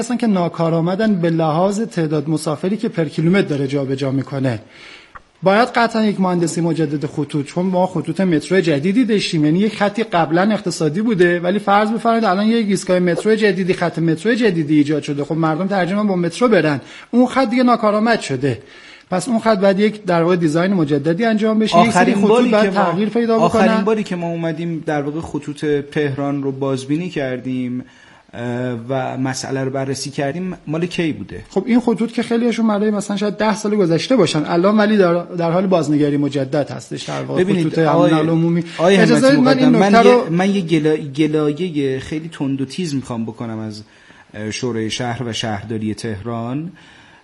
اصلا که ناکارآمدن به لحاظ تعداد مسافری که پر کیلومتر داره جابجا میکنه. باید قطعا یک مهندسی مجدد خطوط، چون ما خطوط مترو جدیدی داشتیم، یعنی یک خطی قبلا اقتصادی بوده ولی فرض بفرمایید الان یک ایستگاه مترو جدیدی، خط مترو جدیدی ایجاد شده، خب مردم ترجیحاً با مترو برن، اون خط دیگه ناکارآمد شده، پس اون خط بعد یک در واقع دیزاین مجددی انجام بشه، یک سری خطوط بعد تغییر پیدا بکنن. آخرین باری که ما اومدیم در واقع خطوط تهران رو بازبینی کردیم و مسئله رو بررسی کردیم مال کی بوده؟ خب این خطوط که خیلیشون برای مثلا شاید 10 سال گذشته باشن الان، ولی در حال بازنگری مجدد هستش در واقع خطوط نقل عمومی. اجازه بدید من یه گلایه خیلی تند و تیز میخوام بکنم از شورای شهر و شهرداری تهران.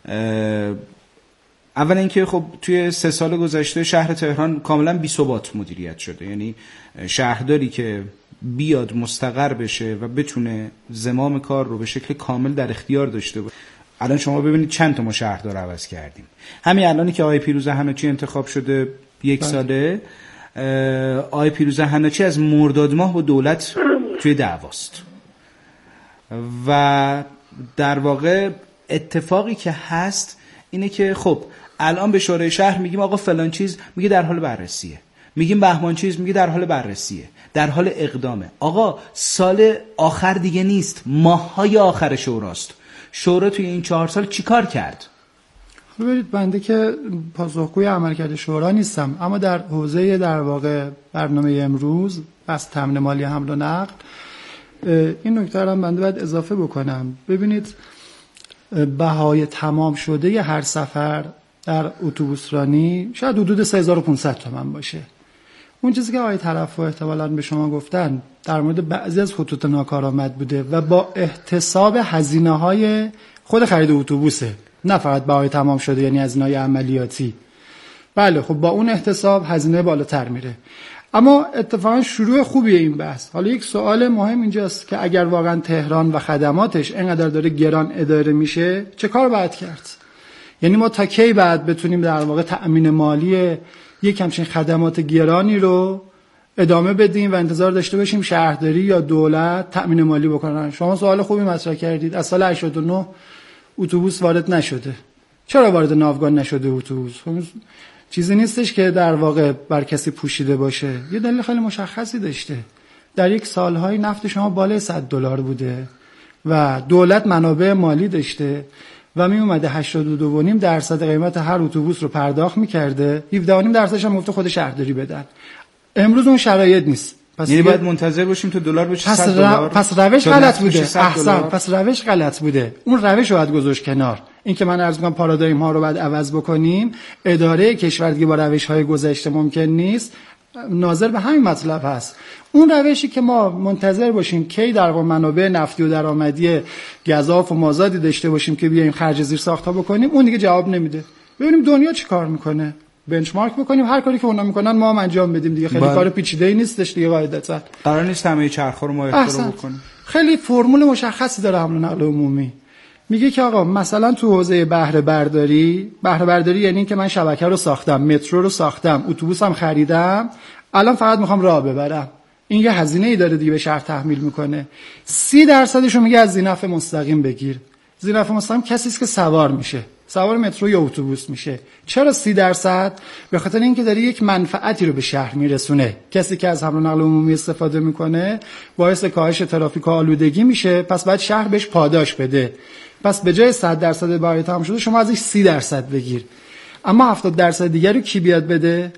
اولا اینکه خب توی 3 سال گذشته شهر تهران کاملا بی‌ثبات مدیریت شده، یعنی شهرداری که بیاد مستقر بشه و بتونه زمام کار رو به شکل کامل در اختیار داشته باشه. الان شما ببینید چند تا ما شهردار عوض کردیم. همین الانی که آقای پیروزه حناچی انتخاب شده 1 ساله، آقای پیروزه حناچی از مرداد ماه با دولت توی دعواست و در واقع اتفاقی که هست اینه که خب الان به شورای شهر میگیم آقا فلان چیز، میگه در حال بررسیه، میگیم بهمان چیز، میگه در حال بررسیه، در حال اقدامه. آقا سال آخر دیگه نیست، ماه‌های آخر شوراست. شورا توی این 4 سال چیکار کرد؟ ببینید بنده که پاسخگوی عملکرد شورا نیستم، اما در حوزه در واقع برنامه امروز بس تامین مالی حمل و نقل این نکته رو بنده باید اضافه بکنم. ببینید بهای تمام شده هر سفر در اتوبوسرانی شاید حدود 3500 تومان باشه. اون چیزی که آقای طرفو احتمالاً به شما گفتن در مورد بعضی از خطوط ناکارآمد بوده و با احتساب هزینه‌های خود خرید اتوبوسه، نه فقط بهای تمام شده یعنی هزینه‌های عملیاتی. بله خب با اون احتساب هزینه بالاتر میره. اما اتفاقا شروع خوبیه این بحث. حالا یک سوال مهم اینجاست که اگر واقعا تهران و خدماتش اینقدر داره گران اداره میشه چه کار باید کرد؟ یعنی ما تا کی بعد بتونیم در واقع تأمین مالی یک همچین خدمات گرانی رو ادامه بدیم و انتظار داشته باشیم شهرداری یا دولت تأمین مالی بکنن؟ شما سوال خوبی مطرح کردید. از سال 89 اتوبوس وارد نشده. چرا وارد ناوگان نشده اتوبوس؟ چیزی نیستش که در واقع بر کسی پوشیده باشه. یه دلیل خیلی مشخصی داشته. در یک سالهای نفت شما بالای $100 بوده و دولت منابع مالی داشته و می اومده 82.5% قیمت هر اتوبوس رو پرداخت می‌کرده، 17.5% هم گفته خود شهرداری بدن. امروز اون شرایط نیست. پس یعنی باید منتظر باشیم تا دلار بشه $100. پس روش غلط بوده. احسن، پس روش غلط بوده. اون روش رو باید گذاشت کنار. این که من عرض می‌کنم پارادایم ها رو باید عوض بکنیم. اداره کشور دیگه با روش‌های گذشته ممکن نیست. ناظر به همین مطلب هست. اون روشی که ما منتظر باشیم کی در واقع منابع نفتی و درآمدی گزاف و مازادی داشته باشیم که بیایم خرج زیر ساخت‌ها بکنیم، اون دیگه جواب نمیده. ببینیم دنیا چی کار میکنه، بنچمارک بکنیم، هر کاری که اونا میکنن ما هم انجام بدیم دیگه. خیلی کار پیچیده‌ای نیستش دیگه. قاعدتاً قرار نیست همه چرخ‌ها رو ما اختراع بکنیم. خیلی فرمول مشخصی داره حمل و نقل عمومی. میگه که آقا مثلا تو حوزه بهره برداری یعنی که من شبکه رو ساختم، مترو رو ساختم، اتوبوسم خریدم، الان فقط میخوام راه ببرم. این یه هزینه‌ای داره دیگه به شهر تحمیل میکنه. 30% رو میگه از ذینفع مستقیم بگیر. ذینفع مستقیم کسی است که سوار میشه، سوار مترو یا اتوبوس میشه. چرا 30%؟ به خاطر اینکه داره یک منفعتی رو به شهر میرسونه. کسی که از حمل و نقل عمومی استفاده میکنه باعث کاهش ترافیک و آلودگی میشه، پس باید شهر بهش پاداش بده. پس به جای 100% بهای تمام شده شما ازش 30% بگیر. اما 70% دیگر رو کی بیاد بده؟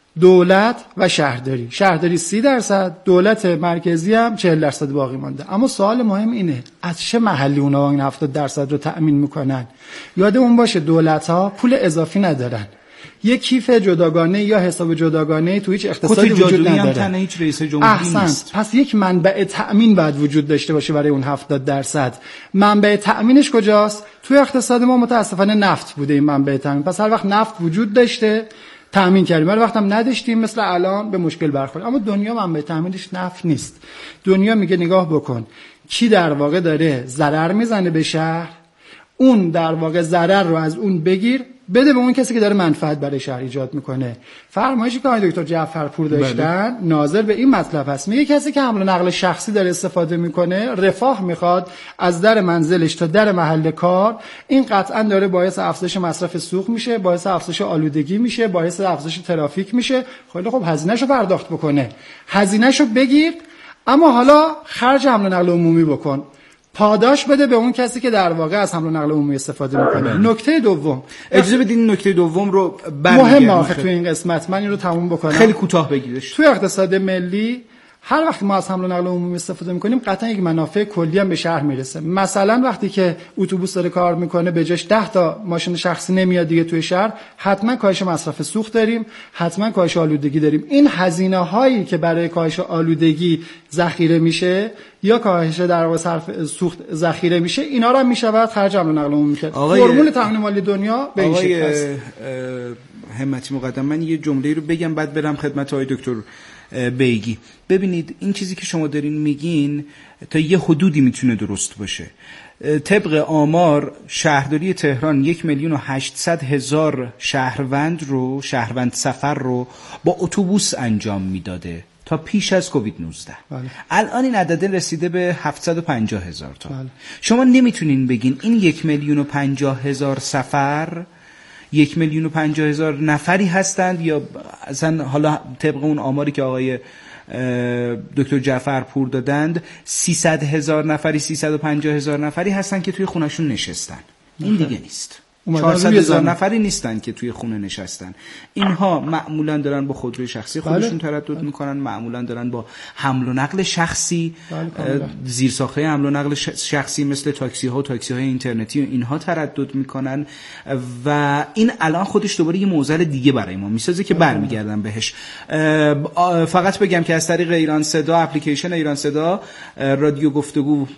دولت و شهرداری. شهرداری 30%، دولت مرکزی هم 40% باقی مانده. اما سوال مهم اینه از چه محلی اونا این 70% رو تأمین میکنن؟ یادمون باشه دولت‌ها پول اضافی ندارن. یک کیف جداگانه یا حساب جداگانه تو هیچ اقتصادی وجود نداره. تنها هیچ رئیس جمهوری نیست. پس یک منبع تأمین باید وجود داشته باشه برای اون 70%. منبع تأمینش کجاست؟ تو اقتصاد ما متاسفانه نفت بوده این منبع تأمین. پس هر وقت نفت وجود داشته تأمین کردیم، هر وقت هم نداشتیم مثل الان به مشکل برخورد. اما دنیا منبع تأمینش نفت نیست. دنیا میگه نگاه بکن کی در واقع داره ضرر میزنه به شهر، اون در واقع ضرر رو از اون بگیر، بده به اون کسی که داره منفعت برای شهر ایجاد میکنه. فرمایشی که آقای دکتر جعفرپور داشتن ناظر به این مطلب هست، میگه کسی که حمل و نقل شخصی داره استفاده میکنه، رفاه میخواد از در منزلش تا در محل کار، این قطعا داره باعث افزایش مصرف سوخت میشه، باعث افزایش آلودگی میشه، باعث افزایش ترافیک میشه. خیلی خب هزینه‌شو پرداخت بکنه، هزینه‌شو بگیر، اما حالا خرج حمل و نقل عمومی بکن، پاداش بده به اون کسی که در واقع از حمل و نقل عمومی استفاده میکنه. نکته دوم، اجازه بدین نکته دوم رو مهمه آخه تو این قسمت من این رو تموم بکنم، خیلی کوتاه بگیرش. تو اقتصاد ملی هر وقت ما از حمل و نقل عمومی استفاده میکنیم قطعا یک منافع کلی هم به شهر میرسه. مثلا وقتی که اتوبوس داره کار میکنه به جاش 10 تا ماشین شخصی نمیاد دیگه توی شهر، حتما کاهش مصرف سوخت داریم، حتما کاهش آلودگی داریم. این هزینه هایی که برای کاهش آلودگی ذخیره میشه یا کاهش در واقع صرف سوخت ذخیره میشه، اینا رو هم میشود خرج حمل و نقل عمومی کرد. فرمول تامین مالی دنیا به این شکل است. همتی مقدم، من یه جمله رو بگم بعد برم خدمت آقای دکتر بیگی. ببینید این چیزی که شما دارین میگین تا یه حدودی میتونه درست باشه. طبق آمار شهرداری تهران 1,800,000 شهروند سفر رو با اتوبوس انجام میداده تا پیش از کووید 19. بله. الان این عدد رسیده به 750,000 تا. بله. شما نمیتونین بگین این 1,50,000 سفر 1,50,000 نفری هستند یا اصلا حالا طبق اون آماری که آقای دکتر جعفرپور دادند 300,000 نفری 350,000 نفری هستند که توی خونشون نشستن. این دیگه نیست. 400,000 نفری نیستن که توی خونه نشستن. اینها معمولا دارن با خودروی شخصی خودشون تردد میکنن، معمولا دارن با حمل و نقل شخصی، زیرساختهای حمل و نقل شخصی مثل تاکسی ها و تاکسی های اینترنتی و اینها تردد میکنن و این الان خودش دوباره یه معضل دیگه برای ما میسازه که برمیگردم بهش. فقط بگم که از طریق ایران صدا، اپلیکیشن ایران صدا، رادیو گفتگو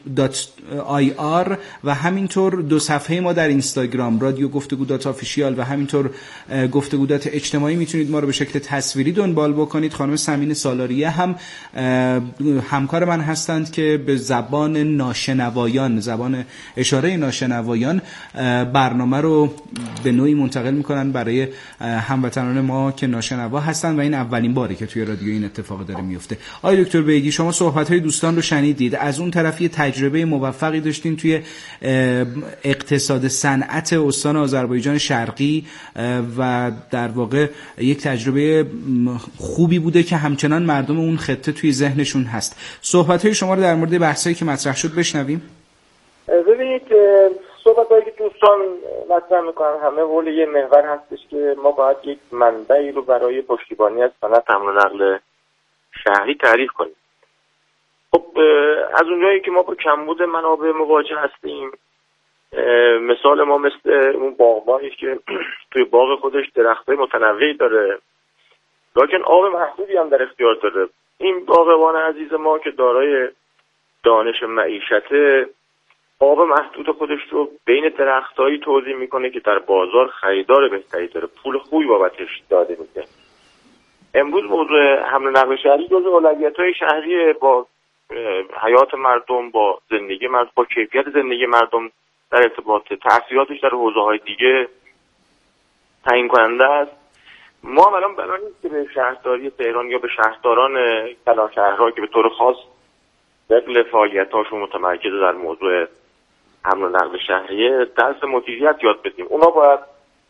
.ir و همینطور دو صفحه ما در اینستاگرام رادیو گفتگو .official و همینطور گفتگو اجتماعی میتونید ما رو به شکل تصویری دنبال بکنید. خانم سمین سالاریه هم همکار من هستند که به زبان ناشنوایان، زبان اشاره ناشنوایان برنامه رو به نوعی منتقل میکنن برای هموطنان ما که ناشنوا هستند و این اولین باره که توی رادیو این اتفاق داره میفته. آقای دکتر بیگی، شما صحبت‌های دوستان رو شنیدید، از اون طرف یه تجربه موفقی داشتین توی اقتصاد صنعت استان آذربایجان شرقی و در واقع یک تجربه خوبی بوده که همچنان مردم اون خطه توی ذهنشون هست. صحبت‌های شما رو در مورد بحثایی که مطرح شد بشنویم. ببینید صحبت‌هایی که دوستان مطرح می‌کنن همه حول یه محور هستش که ما باید یک منبعی رو برای پشتیبانی از صنعت حمل و نقل شهری تعریف کنیم. خب از اونجایی که ما با کمبود منابع مواجه هستیم، مثال ما مثل اون باغبانی که توی باغ خودش درختای متنوعی داره لکن آب محدودی هم در اختیار داره. این باغبان عزیز ما که دارای دانش معیشته، آب محدود خودش رو بین درختایی توزیع میکنه که در بازار خریدار بهتری داره، پول خوبی بابتش داده میده. امروز موضوع حمل و نقل شهری جزو اولویت‌های شهری با حیات مردم، با زندگی مردم، با کیفیت زندگی مردم در ارتباط، تأثیراتش در حوزه‌های دیگه تعیین کننده است. ما الان برای نیست که به شهرداری تهران یا به شهرداران کلانشهرها که به طور خاص دقل فعالیت‌هاشون متمرکز در موضوع حمل و نقل شهریه درس مدیریت یاد بدیم. اونا باید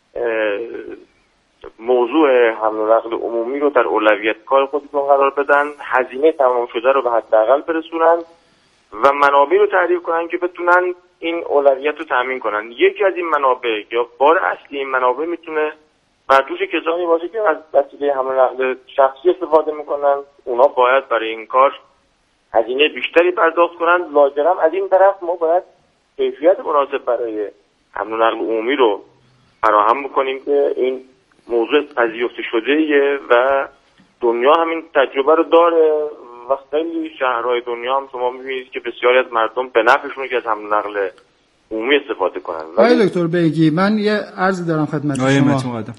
موضوع حمل و نقل عمومی رو در اولویت کار خودشون قرار بدن، هزینه تمام شده رو به حداقل برسونن و منابع رو تعریف کنن که بتونن این اولویت رو تامین کنن. یکی از این منابع یا بار اصلی این منابع میتونه بر دوش کسانی باشه که از وسیله حمل و نقل شخصی استفاده میکنن. اونا باید برای این کار هزینه بیشتری پرداخت کنن. لاجرم از این طرف ما باید کیفیت مناسب برای حمل و نقل عمومی رو فراهم بکنیم که این موضوع پذیرفته شده‌ایه و دنیا همین تجربه رو داره و خیلی شهرهای دنیا هم شما می‌بینید که بسیاری از مردم به نفعشونه که از حمل و نقل عمومی استفاده کنن. آقای دکتر بیگی، من یه عرضی دارم خدمت شما.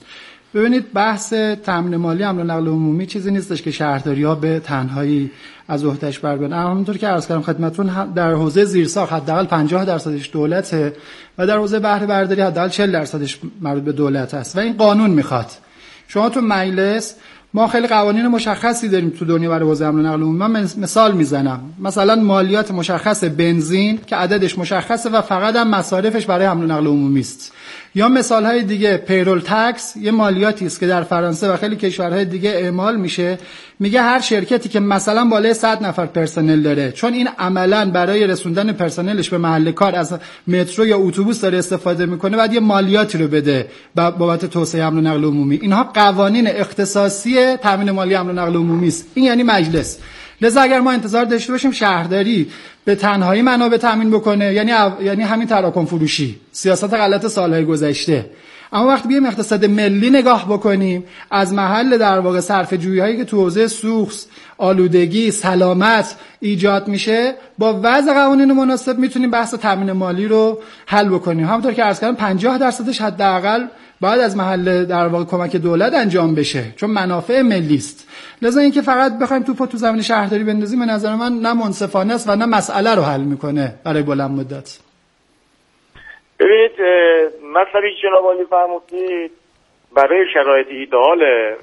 ببینید بحث تامین مالی حمل و نقل عمومی چیزی نیستش که شهرداری‌ها به تنهایی از عهده‌اش بر بیان. همونطور که عرض کردم خدمتتون در حوزه زیرساخت حداقل 50% دولته و در حوزه بهره برداری حداقل 40% مربوط به دولت است و این قانون میخواد. شما تو مجلس ما خیلی قوانین مشخصی داریم تو دنیا برای حوزه حمل و نقل عمومی. من مثال میزنم، مثلا مالیات مشخص بنزین که عددش مشخصه و فقط هم مصارفش برای حمل و نقل عمومی است. یا مثال‌های دیگه پیرول تکس، یه مالیاتی است که در فرانسه و خیلی کشورهای دیگه اعمال میشه، میگه هر شرکتی که مثلا بالای 100 نفر پرسنل داره، چون این عملاً برای رسوندن پرسنلش به محل کار از مترو یا اتوبوس داره استفاده میکنه، بعد یه مالیاتی رو بده بابت توسعه حمل و نقل عمومی. اینها قوانین اختصاصی تامین مالی حمل و نقل عمومی است. این یعنی مجلس. لذا اگر ما انتظار داشته باشیم شهرداری به تنهایی منابع تامین بکنه، یعنی همین تراکم فروشی، سیاست غلط سالهای گذشته. اما وقتی بیایم اقتصاد ملی نگاه بکنیم، از محل در واقع صرفه جویی هایی که تو حوزه سوخت، آلودگی، سلامت ایجاد میشه، با وضع قوانین مناسب میتونیم بحث تامین مالی رو حل بکنیم. همونطور که عرض کردم 50% حداقل باید از محل در واقع کمک دولت انجام بشه، چون منافع ملی است. لذا اینکه فقط بخوایم توپو تو زمین شهرداری بندازیم به نظر من نه منصفانه است و نه مسئله رو حل میکنه برای بلند مدت. ببینید مطلبی که جناب عالی فرمودید برای شرایط ایدئال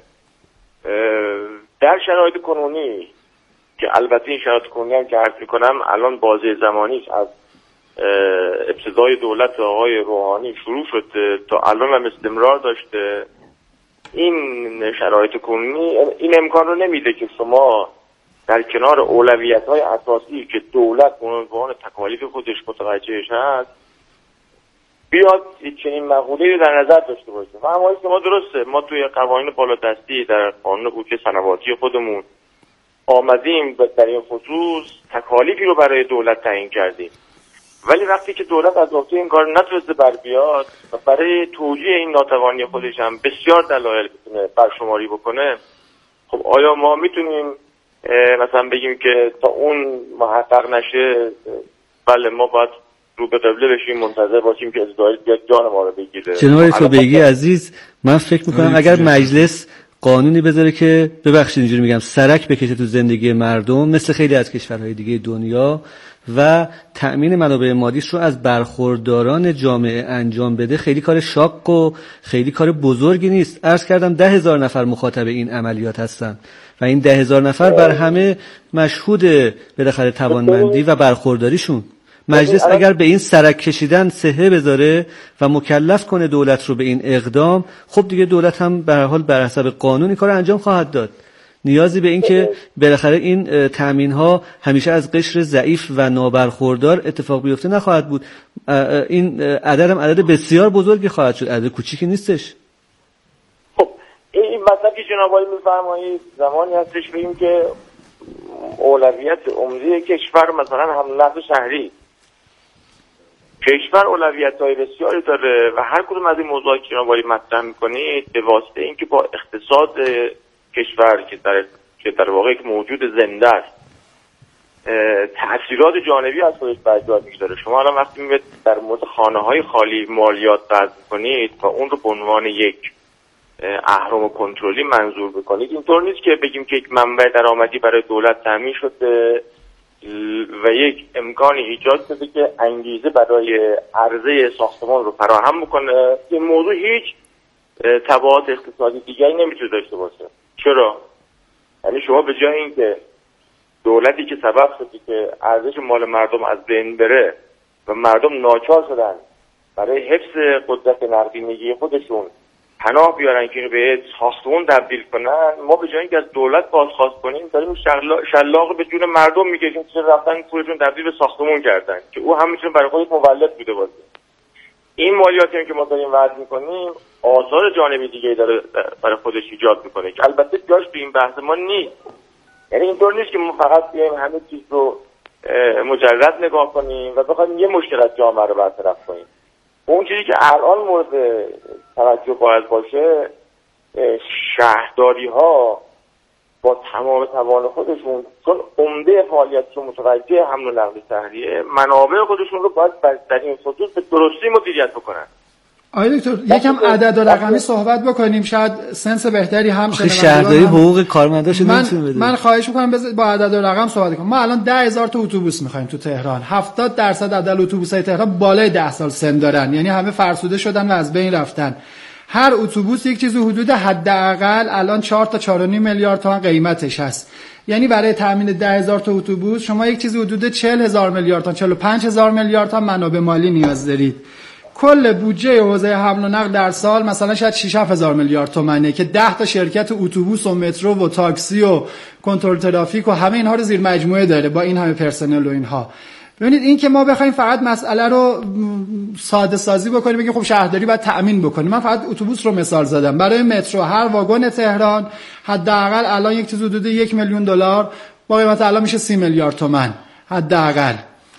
در شرایط کنونی که البته این شرایط کنونی هم که عرض میکنم الان بازه زمانیش از ابتدای دولت آقای روحانی شروع شده تا الان هم استمرار داشته، این شرایط کنونی این امکان رو نمیده که شما در کنار اولویت‌های اساسی که دولت به عنوان تکالیف خودش متوجهش هست بیاد چنین مقوله‌ای رو در نظر داشته باشه. و همایی که ما درسته ما توی قوانین بالادستی در قانون حقوق صنواتی خودمون آمدیم در این خصوص تکالیفی رو برای دولت تعیین کردیم، ولی وقتی که دولت از عهده این کار نتونسته بر بیاد و برای توجیه این ناتوانی خودش هم بسیار دلایل بتونه برشماری بکنه، خب آیا ما میتونیم مثلا بگیم که تا اون محقق نشه بله ما باید رو به قبله بشیم منتظر باشیم که اسرائیل بیاد جان ما رو بگیره؟ جناب توبیگی عزیز، من فکر میکنم اگر مجلس قانونی بذاره که ببخشید اینجوری میگم سرک بکشه تو زندگی مردم مثل خیلی از کشورهای دیگه دنیا و تأمین منابع مادیش رو از برخورداران جامعه انجام بده، خیلی کار شاق و خیلی کار بزرگی نیست. عرض کردم 10,000 نفر مخاطب این عملیات هستن و این 10,000 نفر بر همه مشهود بالاخره توانمندی و برخورداریشون. مجلس اگر به این سرک کشیدن صحه بذاره و مکلف کنه دولت رو به این اقدام، خب دیگه دولت هم به هر حال بر حسب قانونی کار انجام خواهد داد. نیازی به این که بالاخره این تامین ها همیشه از قشر ضعیف و نابرخوردار اتفاق بیفته نخواهد بود. این عدد هم عدد بسیار بزرگی خواهد شد، عدد کوچیکی نیستش. خب این مطلب که جناب عالی میفرمایید زمانی هستش بگیم که اولویت عمده کشور مثلا حمل نقل شهری، کشور اولویت‌های بسیاری داره و هر کدوم از این موضوعاتی که جناب عالی مطرح می‌کنید به واسطه اینکه با اقتصاد کشور که در واقع یک موجود زنده است تأثیرات جانبی از خودش برجا می‌داره. شما الان وقتی می‌بینید در مورد خانه‌های خالی مالیات وضع می‌کنید و اون رو به عنوان یک اهرم کنترلی منظور بکنید، اینطور نیست که بگیم که یک منبع درآمدی برای دولت تامین شده و یک امکانی ایجاد شده که انگیزه برای عرضه ساختمان رو فراهم بکنه. این موضوع هیچ تبعات اقتصادی دیگری نمیتونه داشته باشه. چرا؟ یعنی شما به جای اینکه دولتی که سبب شده که ارزش مال مردم از بین بره و مردم ناچار شدن برای حفظ قدرت نقدینگی خودشون پناه بیارن که اینو به ساختمون تبدیل کنن، ما به جای اینکه از دولت بازخواست کنیم داریم شلاق به جون مردم میکشیم که رفتن پولشون تبدیل به ساختمون کردن که او هم میتونه برای خودش مولد بوده باشه. این مالیاتی که ما داریم وضع میکنیم آثار جانبی دیگه داره برای خودش ایجاد میکنه که البته جاش تو این بحث ما نیست. یعنی اینطور نیست که ما فقط بیایم همه چیز رو مجرد نگاه کنیم و بخوایم یه مشکل از جامعه رو برطرف کنیم. اون چیزی که الان مورد توجه باید باشه، شهرداری ها با تمام توان خودشون چون عمده فعالیتشون متوجه حمل و نقل شهریه، منابع خودشون رو باید در این خصوص به درستی مدیریت بکنن. آقای دکتر یکم عدد و رقمی صحبت بکنیم، شاید سنس بهتری هم شهرداری حقوق کارمنداش نمیتونه بده. من خواهش می‌کنم با عدد و رقم صحبت کنیم. ما الان 10,000 تا اتوبوس می‌خوایم تو تهران. 70% عدد اتوبوس‌های تهران بالای 10 سال سن دارن، یعنی همه فرسوده شدن و از بین رفتن. هر اتوبوس یک چیزی حدود حداقل الان 4 تا 4.5 میلیارد تومان قیمتش هست. یعنی برای تامین 10,000 تا اتوبوس شما یک چیزی حدود 40,000 میلیارد تا 45,000 میلیارد تا منابع مالی نیاز دارید. کل بودجه حوزه حمل و نقل در سال مثلا شاید 6-7,000 میلیارد تومانه که 10 تا شرکت اتوبوس و مترو و تاکسی و کنترل ترافیک و همه اینها رو زیر مجموعه داره با این همه پرسنل و اینها. ببینید این که ما بخوایم فقط مسئله رو ساده سازی بکنیم بگیم خب شهرداری باید تأمین بکنیم. من فقط اتوبوس رو مثال زدم. برای مترو هر واگن تهران حداقل الان یک چیز حدود $1 میلیون با قیمت الان میشه 30 میلیارد تومان حداقل.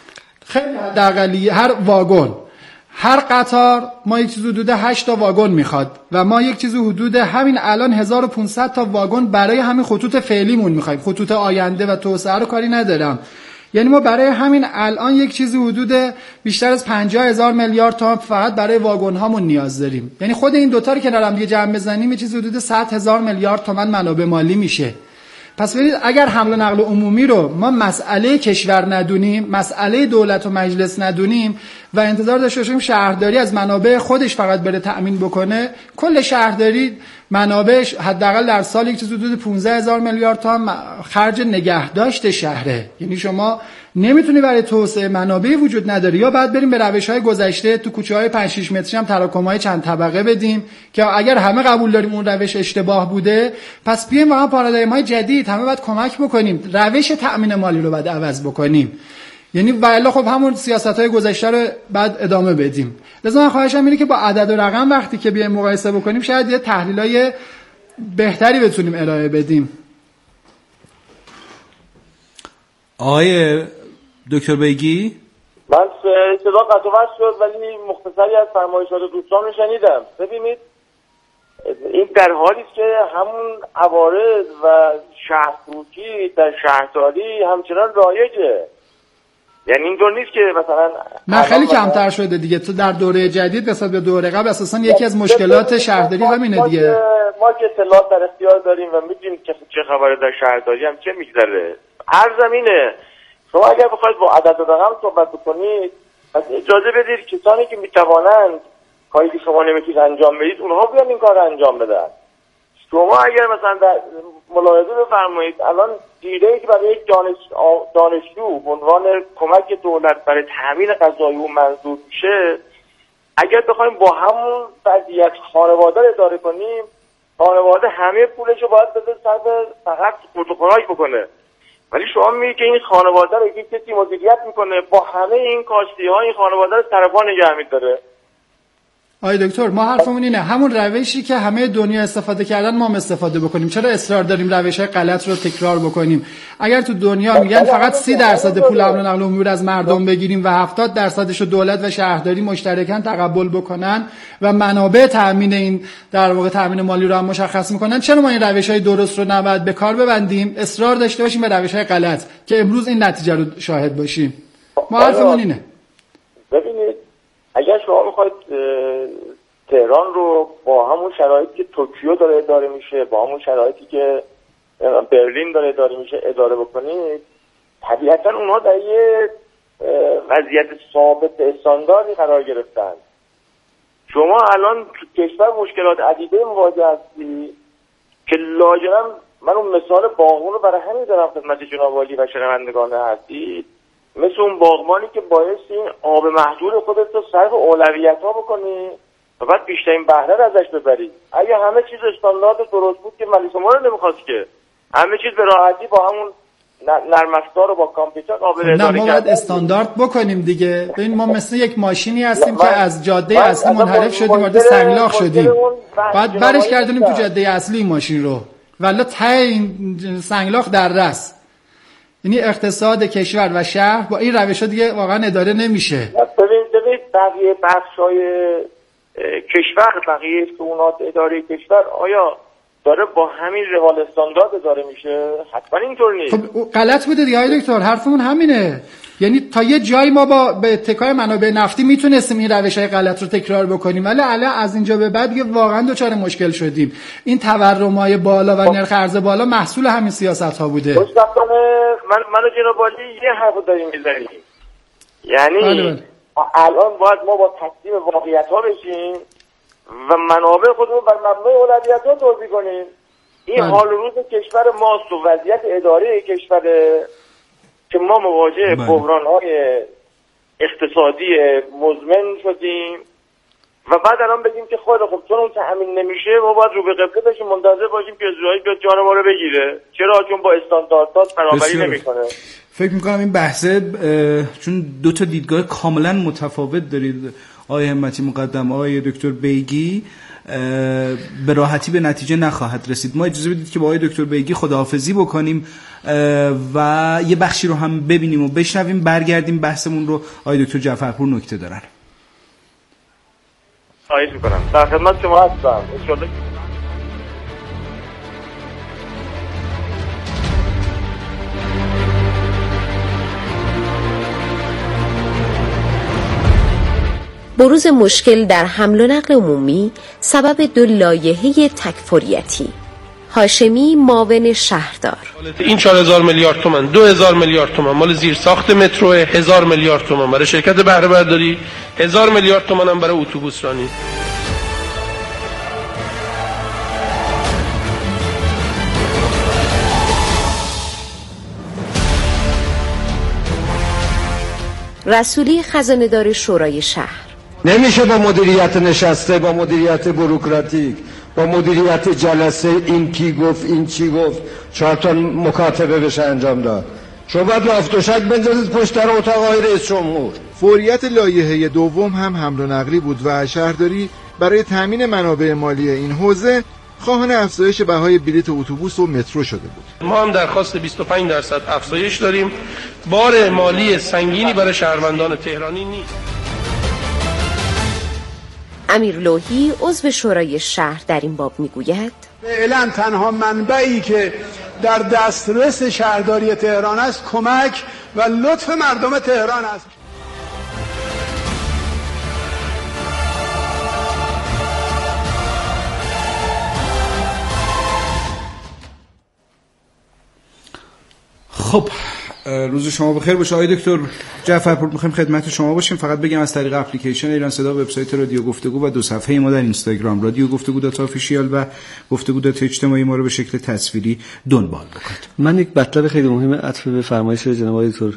خیلی حداقلی هر واگن. هر قطار ما یک چیز حدود 8 تا واگن میخواد و ما یک چیز حدود همین الان 1500 تا واگن برای همین خطوط فعلیمون میخوایم. خطوط آینده و توسعه رو کاری ندارم. یعنی ما برای همین الان یک چیزی حدود بیشتر از 50,000 میلیارد تومان فقط برای واگن هامون نیاز داریم. یعنی خود این دوتا رو کنار هم دیگه جمع بزنیم یک چیزی حدود 100,000 میلیارد تومان منابع مالی میشه. پس ببینید اگر حمل و نقل عمومی رو ما مسئله کشور ندونیم، مسئله دولت و مجلس ندونیم و انتظار داشته باشیم شهرداری از منابع خودش فقط بره تأمین بکنه، کل شهرداری منابعش حداقل در سال یک چیز حدود 15,000 میلیارد تومان خرج نگهداشت شهره. یعنی شما نمیتونی برای توسعه منابعی وجود نداره، یا بعد بریم به روش‌های گذشته تو کوچه‌های 5-6 متری هم تراکم‌های چند طبقه بدیم که اگر همه قبول داریم اون روش اشتباه بوده، پس بیایم واقعا پارادایم‌های جدید همه باید کمک بکنیم، روش تأمین مالی رو باید عوض بکنیم. یعنی والا خب همون سیاست‌های گذشته رو بعد ادامه بدیم. لذا من خواهشم اینه که با عدد و رقم وقتی که بیایم مقایسه بکنیم شاید یه تحلیلای بهتری بتونیم ارائه بدیم. آقای دکتر بیگی، من صدا قطع و وصل شد ولی مختصری از فرمایشات دوستان رو شنیدم. ببینید این در حالی است که همون عوارض و شهرفروشی در شهرداری همچنان رایجه. یعنی اینطور نیست که مثلا نه خیلی کمتر شده دیگه. تو در دوره جدید نسبت به دوره قبل اساسا یکی از مشکلات شهرداری همینه دیگه. ما که اطلاعات در اختیار داریم و میدونیم که چه خبره در شهرداری هم چه میگذره. عرضم اینه شما اگر بخواید با عدد و رقم صحبت بکنید پس اجازه بدید کسانی که میتوانند کاری که شما نمیتونید انجام بدید اونها بیان این کار رو انجام بدن. شما اگر مثلا در ملاحظه بفرمایید الان دیره‌ای که برای یک دانشجو به عنوان کمک دولت برای تامین غذایی او منظور میشه، اگر بخوایم با همون وضعیت خانواده رو اداره کنیم، خانواده همه پولش رو باید بده فقط خودروخوراک بکنه. ولی شما میگید که این خانواده رو یک کسی مدیریت میکنه، با همه این کاشتی‌ها این خانواده رو سرپا نگه می‌داره. آقای دکتر ما حرفمون اینه همون روشی که همه دنیا استفاده کردن ما هم استفاده بکنیم. چرا اصرار داریم روش‌های غلط رو تکرار بکنیم؟ اگر تو دنیا میگن فقط 30% پول حمل و نقل عمومی از مردم بگیریم و 70%شو دولت و شهرداری مشترکاً تقبل بکنن و منابع تامین این در واقع تامین مالی رو هم مشخص میکنن، چرا ما این روش‌های درست رو نباید به کار ببندیم، اصرار داشته باشیم به روش‌های غلط که امروز این نتیجه رو شاهد باشیم؟ ما حرفمون اینه. ببینید اگر شما میخواید تهران رو با همون شرایطی که توکیو داره اداره میشه، با همون شرایطی که برلین داره اداره میشه اداره بکنید، طبیعتا اونها در یه وضعیت ثابت استانداردی قرار گرفتن. شما الان تو کشور مشکلات عدیده مواجه هستی که لاجرم من اون مثال باغون رو برای همین دارم خدمت جناب عالی و شنوندگان هستید، مثل اون باغبانی که باید این آب محدود خودت رو صرف اولویت‌ها بکنی و بعد بیشترین بهره رو ازش ببری. اگه همه چیز استاندارد درست بود که ملی شما رو نمیخواست که همه چیز به راحتی با همون نرم افزار رو با کامپیوتر قابل اداره کردن. نه ما باید استاندارد بکنیم دیگه. ببین ما مثل یک ماشینی هستیم که از جاده اصلی منحرف شدیم وارد سنگلاخ شدیم، بعد برش کردیم تو جاده اصلی این ماشین رو، ولی ته این سنگلاخ در رس. یعنی اقتصاد کشور و شهر با این روش‌ها دیگه واقعا اداره نمیشه. ببینید بقیه بخش‌های کشور، بقیه سونات اداره کشور آیا داره با همین روال استاندارد داره میشه؟ حتما اینطور نیست. خب غلط بوده دیگه آقای دکتر، حرفمون همینه. یعنی تا یه جایی ما به اتکای منابع نفتی میتونستیم این روش‌های غلط رو تکرار بکنیم، ولی الان از اینجا به بعد دیگه واقعا دچار مشکل شدیم. این تورم‌های بالا و نرخ ارز بالا محصول همین سیاست‌ها بوده. خوشبختانه من جناب عالی یه حرف داریم میزنیم، یعنی الان باید ما با تصدیم واقعیت‌ها بشیم و منابع خودمون بر مبنای اولویت‌ها توزیع کنیم. این حال روز کشور ماست و وضعیت اداری کشور که ما مواجه بحران‌های اقتصادی مزمن شدیم و بعد الان بگیم که خیلی خب چون اون تأمین نمیشه ما باید رو به قبله بشیم منتظر باشیم که اسرائیل بیاد جان ما رو بگیره. چرا؟ چون با استانداردات برابری نمی‌کنه. فکر می‌کنم این بحثه چون دو تا دیدگاه کاملا متفاوت دارید آقای همتی مقدم، آقای دکتر بیگی، به راحتی به نتیجه نخواهد رسید. ما اجازه بدید که با آقای دکتر بیگی خداحافظی بکنیم و یه بخشی رو هم ببینیم و بشنویم، برگردیم بحثمون رو. آقای دکتر جعفرپور نکته دارن. خواهش می‌کنم. در خدمت شما هستم. انشالله بروز مشکل در حمل و نقل عمومی سبب 2 لایحه تکفریتی. هاشمی معاون شهردار: این 4000 میلیارد تومان، 2000 میلیارد تومان مال زیرساخت مترو، 1000 میلیارد تومان برای شرکت بهره برداری، 1000 میلیارد تومان هم برای اتوبوس رانی. رسولی خزانه‌دار شورای شهر: نمیشه با مدیریت نشسته، با مدیریت بوروکراتیک، با مدیریت جلسه این کی گفت این چی گفت 4 تا مکاتبه بشه انجام داد. شما باید لافت و شک بندازید پشت در اتاق آقای رئیس جمهور. فوریت لایحه دوم هم حمل و نقلی بود و شهرداری برای تامین منابع مالی این حوزه خواهان افزایش بهای بلیط اتوبوس و مترو شده بود. ما هم درخواست 25% افزایش داریم. بار مالی سنگینی برای شهروندان تهرانی نیست. امیر لوحی عضو شورای شهر در این باب میگوید: فعلا تنها منبعی که در دسترس شهرداری تهران است کمک و لطف مردم تهران است. خب روز شما بخیر باشه آقای دکتر جعفرپور. می‌خوایم خدمت شما باشیم. فقط بگم از طریق اپلیکیشن ایران صدا، وبسایت رادیو گفتگو و 2 صفحه ما در اینستاگرام رادیو گفتگو.official و گفتگو.اجتماعی ما رو به شکل تصویری دنبال بکنید. من یک مطلب خیلی مهم عطف به فرمایش جناب آقای دکتر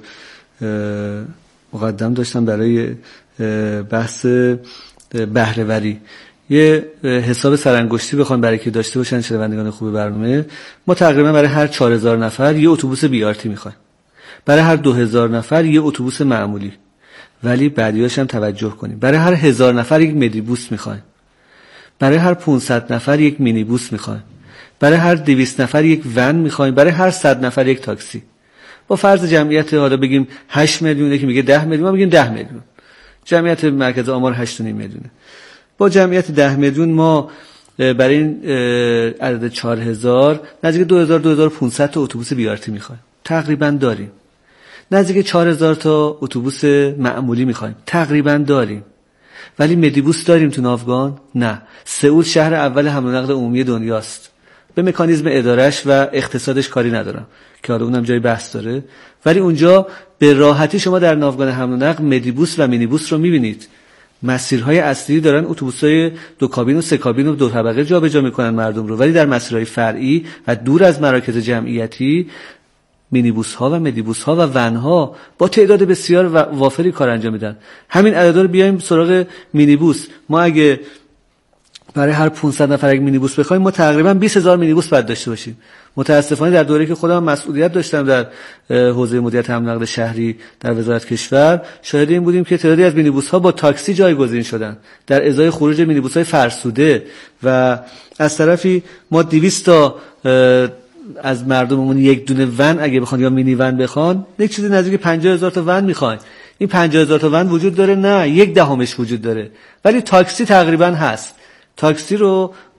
مقدم داشتم برای بحث بهره‌وری. یه حساب سرانگشتی بخوام برای که داشته باشن شنوندگان خوب برنامه، ما تقریبا برای هر 4000 نفر یه اتوبوس BRT میخوایم، برای هر 2000 نفر یه اتوبوس معمولی، ولی بعدیاش هم توجه کنیم برای هر 1000 نفر یک مدیبوس میخوایم، برای هر 500 نفر یک مینیبوس میخوایم، برای هر 200 نفر یک ون میخوایم، برای هر 100 نفر یک تاکسی. با فرض جمعیت حالا بگیم 8 میلیونه که میگه 10 میلیون، ما میگیم 10 میلیون. جمعیت مرکز آمار 8.5 میلیونه. با جمعیت 10 میلیون ما برای این عدد 4000 نزدیک 2500 تا اتوبوس BRT میخوایم. تقریبا داریم. نزدیک 4000 تا اتوبوس معمولی میخوایم. تقریبا داریم. ولی مدیبوس داریم تو ناوگان؟ نه. سئول شهر اول حمل و نقل عمومی دنیاست. به مکانیزم ادارش و اقتصادش کاری ندارم که حالا اونم جای بحث داره، ولی اونجا به راحتی شما در ناوگان حمل و نقل مدیبوس و مینیبوس رو میبینید. مسیرهای اصلی دارن اتوبوسای 2 کابین و 3 کابین و 2 طبقه جابجا میکنن مردم رو، ولی در مسیرهای فرعی و دور از مراکز جمعیتی مینیبوس ها و مدیبوس ها و ون ها با تعداد بسیار وافری کار انجام میدن. همین عددا رو بیایم سراغ مینیبوس. ما اگه برای هر 500 نفر یک مینیبوس بخوایم، ما تقریبا 20000 مینیبوس باید داشته باشیم. متاسفانه در دوره‌ای که خودم مسئولیت داشتم در حوزه مدیریت حمل و نقل شهری در وزارت کشور، شاهد این بودیم که تعدادی از مینیبوس‌ها با تاکسی جایگزین شدن در ازای خروج مینیبوس‌های فرسوده، و از طرفی ما 200 تا از مردممون یک دونه ون اگه بخوان یا مینی ون بخوان، یک چیزی نزدیک 50000 تا ون میخواین. این 50000 تا ون وجود داره؟ نه، 0.1 وجود داره، ولی تاکسی تقریبا هست. تاکسی رو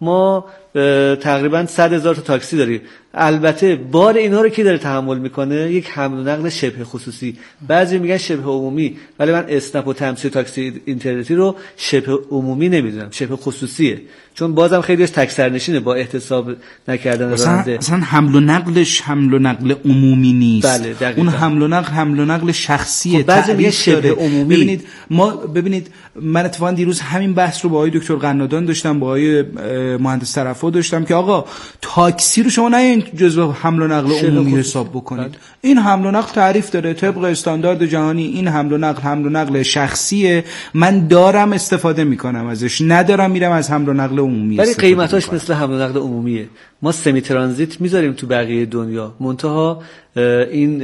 ما تقریبا 100,000 تا تاکسی داریم. البته بار اینا رو کی داره تحمل میکنه؟ یک حمل و نقل شبه خصوصی. بعضی میگن شبه عمومی، ولی من اسنپ و تمسی تاکسی اینترنتی رو شبه عمومی نمیدونم، شبه خصوصیه، چون بازم خیلیش تک سرنشینه با احتساب نکردن راننده. اصلا حمل و نقلش حمل و نقل عمومی نیست. بله دقیقاً. اون حمل و نقل شخصیه. خب بعضی میگن شبه عمومی. ببینید من اتفاقا دیروز همین بحث رو با آقای دکتر قنادان داشتم، با آقای مهندس طرفو داشتم که آقا تاکسی رو شما نه جزو حمل و نقل عمومی حساب بکنید. این حمل و نقل تعریف داره طبق استاندارد جهانی. این حمل و نقل شخصیه، من دارم استفاده میکنم ازش، ندارم میرم از حمل و نقل عمومی ولی استفاده قیمتاش میکنم. مثل حمل و نقل عمومیه. ما سمی ترانزیت میذاریم تو بقیه دنیا، منتها این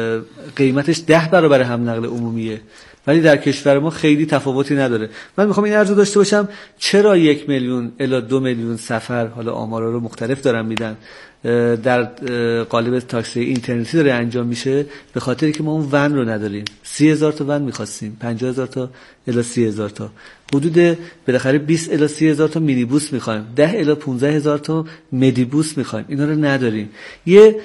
قیمتش 10 برابر حمل و نقل عمومیه، ولی در کشور ما خیلی تفاوتی نداره. من میخوام این عرضو داشته باشم چرا 1 میلیون الی 2 میلیون سفر، حالا آمارا رو مختلف دارن میدن، در قالب تاکسی اینترنتی داره انجام میشه؟ به خاطری که ما اون ون رو نداریم. 30,000 تا ون میخواستیم، 50,000 تا الی 30,000 تا، حدود بالاخره 20 الی 30,000 تا مینی بوس میخوایم، 10 الی 15,000 تا مدی بوس میخوایم. اینا رو نداریم. یه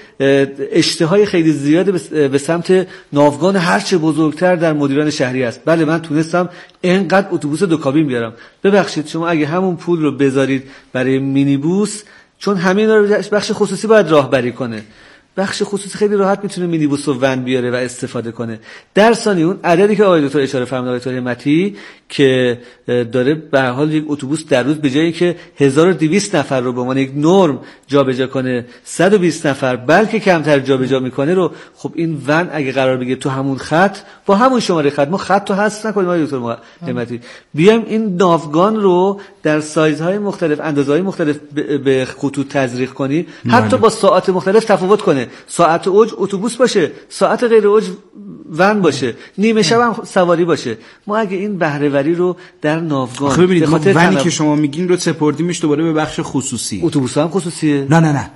اشتهای خیلی زیاد به سمت ناوگان هرچه بزرگتر در مدیران شهری است. بله من تونستم اینقدر اتوبوس 2 کابین بیارم. ببخشید شما اگه همون پول رو بذارید برای مینی بوس، چون همین رو بخش خصوصی باید راهبری کنه، بخش خصوصی خیلی راحت میتونه مینیبوس و ون بیاره و استفاده کنه. در ثانی اون عددی که آقای دکتر اشاره فرمودن آقای همتی که داره به هر حال یک اتوبوس در روز به جایی که 1200 نفر رو به عنوان یک نرم جابجا کنه 120 نفر بلکه کمتر جابجا میکنه رو، خب این ون اگه قرار بگیره تو همون خط با همون شماره خط، ما خط رو حذف نکنیم آقای دکتر همتی، بیایم این ناوگان رو در سایزهای مختلف، اندازه‌های مختلف به خطوط تزریق کنیم، حتی با ساعت مختلف تفاوت کنه. ساعت اوج اتوبوس باشه، ساعت غیر اوج ون باشه، نیمه شب هم سواری باشه. ما اگه این بهره وری رو در ناوگان ببینید ما ونی که شما میگین رو سپردیمش دوباره به بخش خصوصی. اتوبوس هم خصوصیه. نه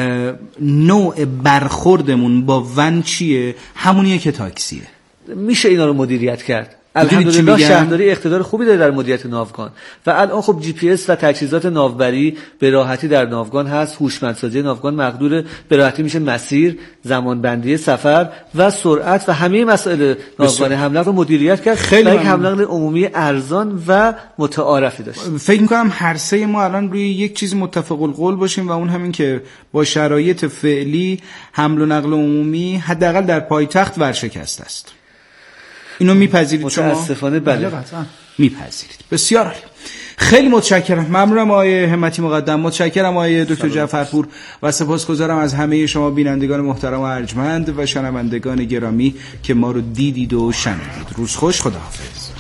نوع برخوردمون با ون چیه؟ همونیه که تاکسیه. میشه اینا رو مدیریت کرد. الحمدلله شهرداری اقتدار خوبی داره در مدیریت ناوگان و الان خب جی پی اس و تجهیزات ناوبری به راحتی در ناوگان هست. هوشمندسازی ناوگان مقدور به راحتی میشه مسیر، زمانبندی سفر و سرعت و همه مسائل ناوگان حمل رو مدیریت کرد. خیلی یک حمل نقل عمومی ارزان و متعارفی داشت. فکر می‌کنم هر سه ما الان روی یک چیز متفق القول باشیم و اون همین که با شرایط فعلی حمل و نقل عمومی حداقل در پایتخت ورشکست است. اینو میپذیرید شما؟ متاسفانه بله. میپذیرید. بسیار عالی. خیلی متشکرم. ممنونم آقای همتی مقدم، متشکرم آقای دکتر جعفرپور و سپاسگزارم از همه شما بینندگان محترم و ارجمند و شنوندگان گرامی که ما رو دیدید و شنیدید. روز خوش، خداحافظ.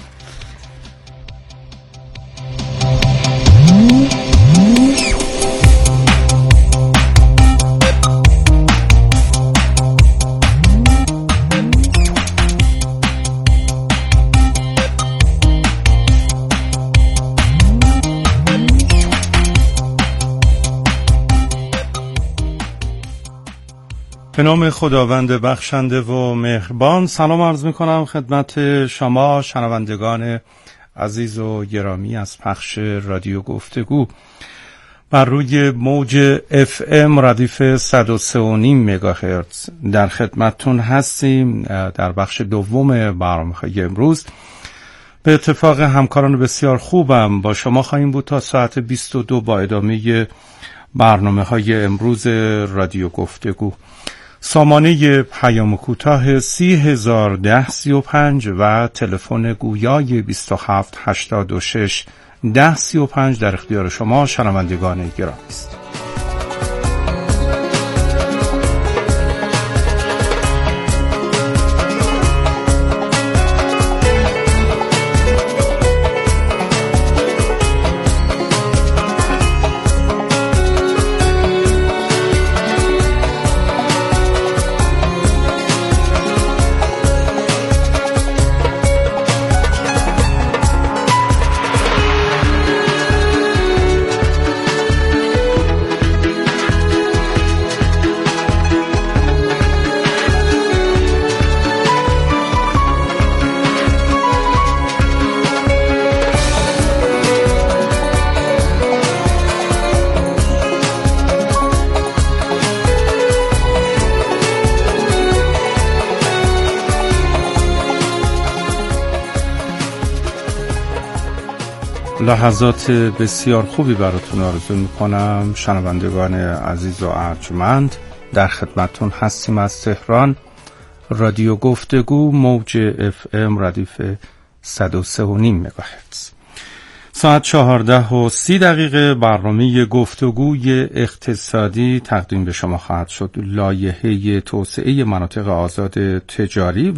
به نام خداوند بخشنده و مهربان. سلام عرض می کنم خدمت شما شنوندگان عزیز و گرامی از پخش رادیو گفتگو بر روی موج FM ردیف 103.5 مگاهرتز. در خدمتتون هستیم در بخش دوم برنامه‌های امروز. به اتفاق همکاران بسیار خوبم با شما خواهیم بود تا ساعت 22 با ادامه برنامه‌های امروز رادیو گفتگو. سامانه پیام کوتاه 301035 و تلفن گویای 2786 1035 در اختیار شما شنوندگان گرامی است. لحظات بسیار خوبی براتون آرزو میکنم شنوندگان عزیز و ارجمند. در خدمتون هستیم از تهران. رادیو گفتگو، موج FM ردیف 103.5 مگاهرتز. ساعت 14:30 برنامه گفتگوی اقتصادی تقدیم به شما خواهد شد. لایحه توسعه مناطق آزاد تجاری